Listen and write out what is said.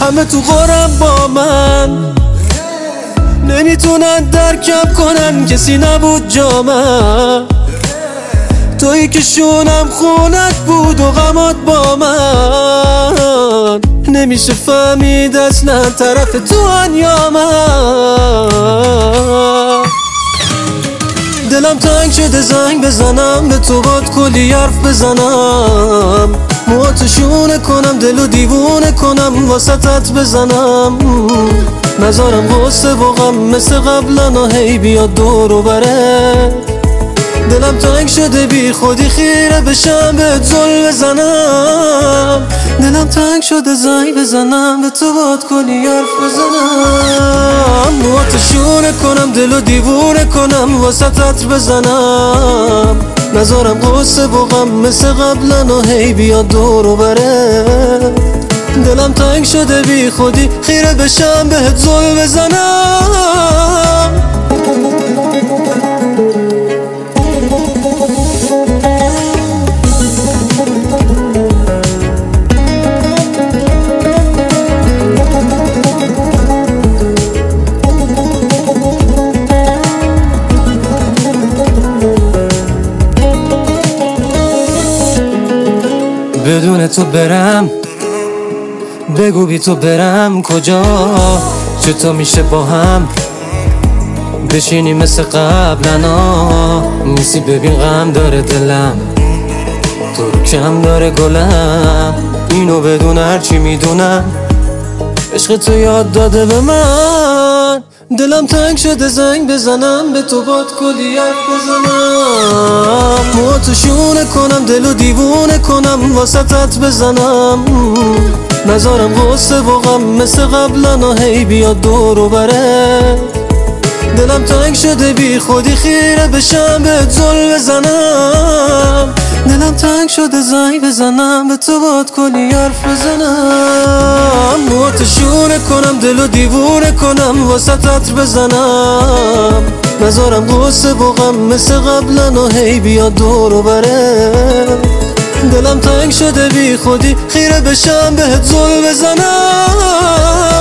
همه تو غرم با من، نمیتونن درکم کنن کسی نبود جا من. تویی که شونم خونت بود و غمات با من، نمیشه فهمید اصلا طرف تو ان یا من. دلم تنگ شده زنگ بزنم به تو، باد کلی حرف بزنم، موهاتو شونه کنم، دلو دیوونه کنم، واسطت بزنم، نذارم غصه و غم مثل قبلا هی بیاد دور و بره. دلم تنگ شده بی خودی خیره بشم بهت زل بزنم، دلم تنگ شده زنگ بزنم به تو، باد کلی حرف بزنم، موهاتو شونه کنم، دلو دیوونه کنم، واسطت بزنم، نذارم غصه و غم مثل قبلا هی بیاد دور و بره. دلم تنگ شده بی خودی خیره بشم بهت زل بزنم. بدون تو برم، بگو بی تو برم کجا، چطور میشه با هم بشینی مثل قبلنا. نیستی ببین غم داره دلم، تو رو کم داره گلم، اینو بدون هرچی میدونم عشق تو یاد داده به من. دلم تنگ شده زنگ بزنم به تو، باد کلی حرف بزنم، موهاتو شونه کنم، دلو دیوونه کنم، واسطت بزنم، نذارم غصه و غم مثل قبلا هی بیاد دور و بره. دلم تنگ شده بی خودی خیره بشم بهت زل بزنم، دلم تنگ شده زنگ بزنم به تو، باد کلی حرف بزنم، موهاتو شونه کنم، دلو دیوونه کنم، واسطت بزنم، نذارم غصه و غم مثل قبلا هی بیاد دور و بره. دلم تنگ شده بی خودی خیره بشم بهت زل بزنم.